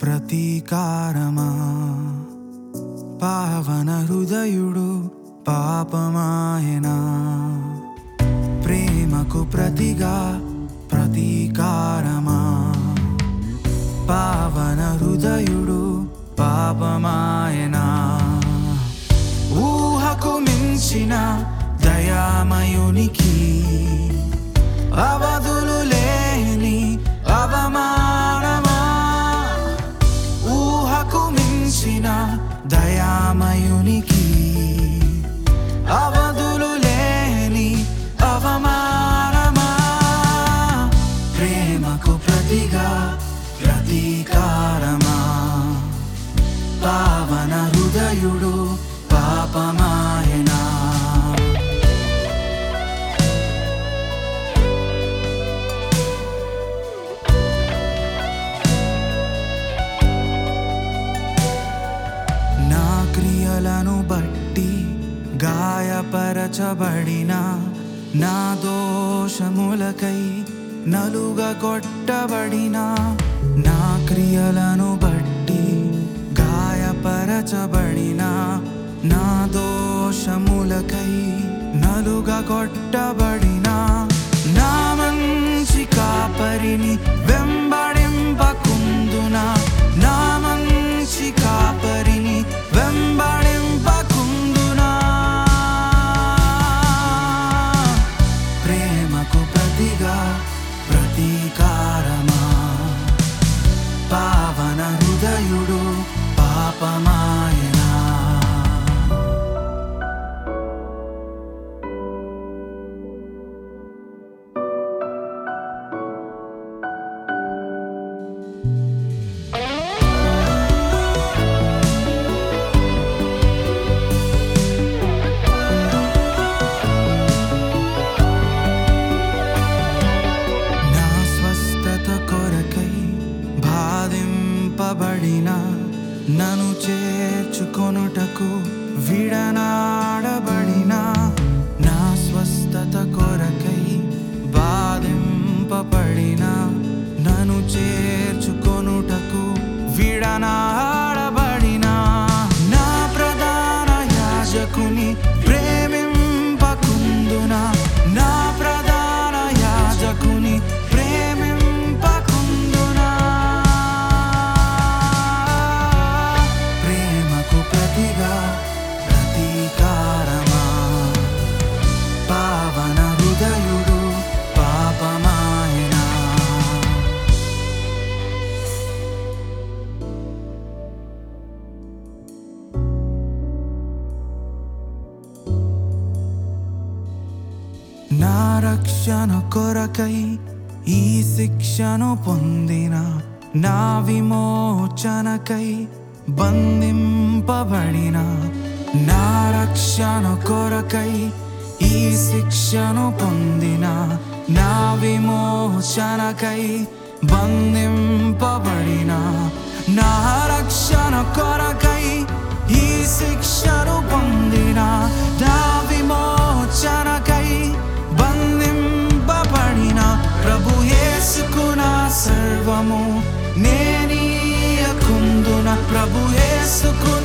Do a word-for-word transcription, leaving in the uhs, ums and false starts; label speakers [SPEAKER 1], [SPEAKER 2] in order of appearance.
[SPEAKER 1] ప్రతీకారమా పావన హృదయుడు పాపమాయనా ప్రేమకు ప్రతిగా ప్రతీకారమా పావన హృదయుడు పాపమాయనా ఊహకు మించిన దయామయునికి అవధులు లేని అవమానమా ఊహకు మించిన దయామయునికి అవధులు లేని అవమానమా ప్రేమకు ప్రతిగా ప్రతీకారమా పావన హృదయుడు పాపమాయనా నా క్రియలను బట్టి గాయపరచబడిన నా దోషములకై నలుగగొట్టబడిన నా క్రియలను బట్టి గాయపరచబడిన నా దోషములకై నలుగగొట్టబడిన నా మంచి కాపరిని వెంబడింపకుందునా నా మంచి కాపరిని వెంబడింపకుందునా ప్రేమకు ప్రతిగా ప్రతీకారమా పావన హృదయుడు పాపమాయనా బాధింపబడిన నన్ను చేర్చుకొనుటకు విడనాడబడిన నా స్వస్థత కొరకై బాధింపబడిన నన్ను చేర్చుకొనుటకు విడనాడబడిన నా ప్రధాన యాజకుని ప్రేమింపకుందునా నా ప్రధాన యాజకుని ప్రేమింపకుందునా ప్రేమకు ప్రతిగా ప్రతీకారమా పావన హృదయుడు పాపమాయనా నా రక్షణ కొరకై ఈ శిక్షను పొందిన నా విమోచనకై బంధింపబడిన నా రక్షణ కొరకై ఈ శిక్షను పొందిన నా విమోచనకై బంధింపబడిన నా రక్షణ కొరకై ఈ శిక్షను పొందిన నా విమోచనకై బంధింపబడిన ప్రభు యేసుకు నా సర్వము నేనీయకుందున ప్రభు యేసుకు